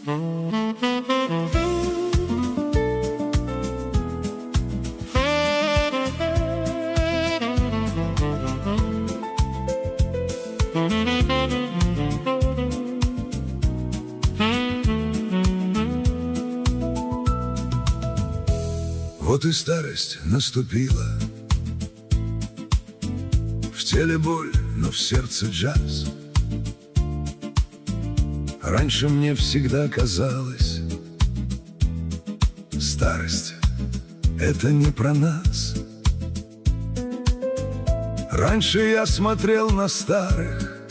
Вот и старость наступила. В теле боль, но в сердце джаз. Раньше мне всегда казалось, старость — это не про нас. Раньше я смотрел на старых,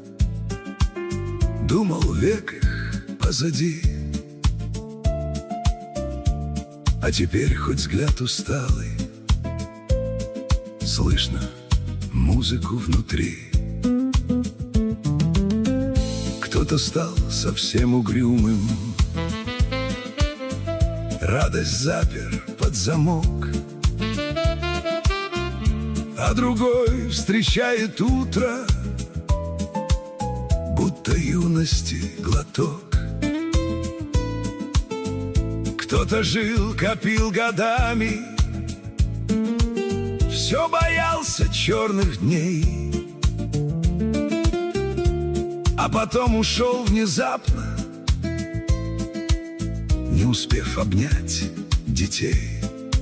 думал, век их позади. А теперь хоть взгляд усталый, слышно музыку внутри. Кто-то стал совсем угрюмым, радость запер под замок, а другой встречает утро, будто юности глоток. Кто-то жил, копил годами, все боялся черных дней, а потом ушел внезапно, не успев обнять детей.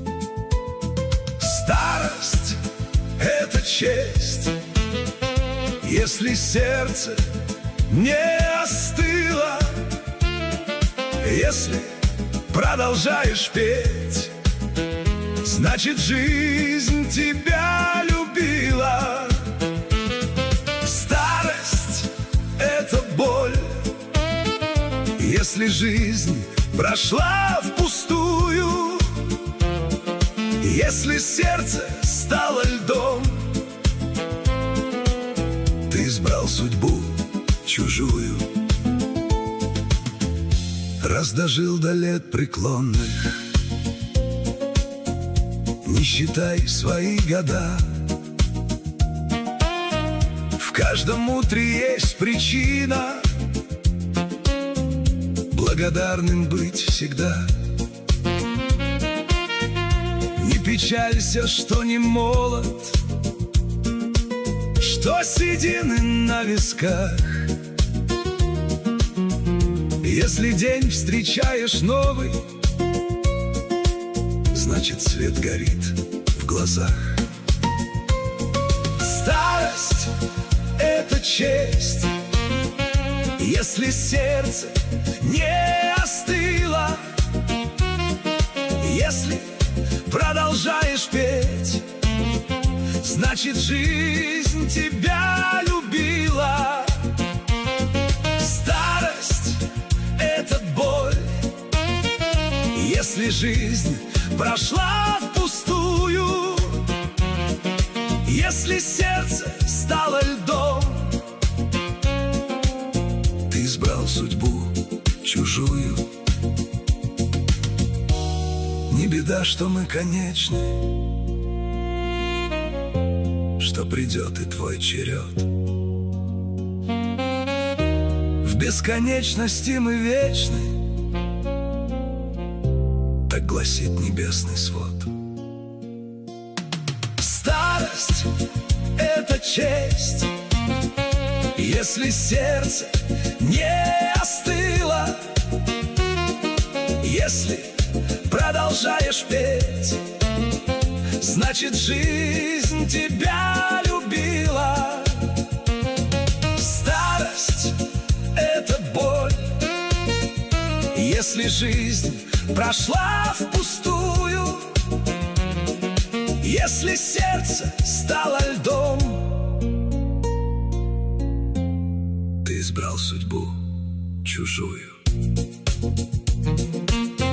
Старость — это честь, если сердце не остыло, если продолжаешь петь, значит, жизнь тебя любила. Старость — это боль, если жизнь прошла впустую, если сердце стало льдом, ты избрал судьбу чужую. Раз дожил до лет преклонных, не считай свои года. В каждом утре есть причина благодарным быть всегда. Не печалься, что не молод, что седины на висках. Если день встречаешь новый, значит, свет горит в глазах. Старость — это честь, если сердце не остыло, если продолжаешь петь, значит, жизнь тебя любила. Если жизнь прошла впустую, если сердце стало льдом, ты избрал судьбу чужую. Не беда, что мы конечны, что придет и твой черед. В бесконечности мы вечны, так гласит небесный свод. Старость — это честь, если сердце не остыло, если продолжаешь петь, значит, жизнь тебя любила. Старость — это боль, если жизнь прошла впустую, если сердце стало льдом, ты избрал судьбу чужую.